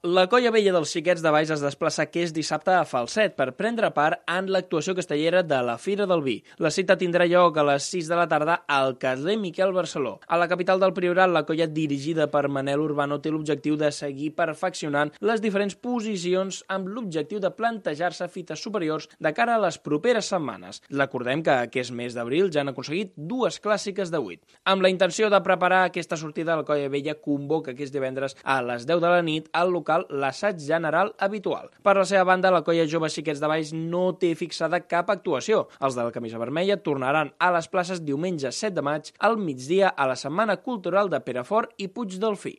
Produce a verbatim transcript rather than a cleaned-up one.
La Colla Vella dels Xiquets de Valls es desplaça aquest dissabte a Falset per prendre part en l'actuació castellera de la Fira del Vi. La cita tindrà lloc a les sis de la tarda al carrer Miquel Barceló. A la capital del Priorat, la colla dirigida per Manel Urbano té l'objectiu de seguir perfeccionant les diferents posicions amb l'objectiu de plantejar-se fites superiors de cara a les properes setmanes. Recordem que aquest mes d'abril ja han aconseguit dues clàssiques de vuit. Amb la intenció de preparar aquesta sortida, la Colla Vella convoca aquest divendres a les deu de la nit al local l'assaig general habitual. Per la seva banda, la Colla Jove Xiquets de Valls no té fixada cap actuació. Els de la camisa vermella tornaran a les places diumenge set de maig al migdia a la Setmana Cultural de Perafort i Puigdelfí.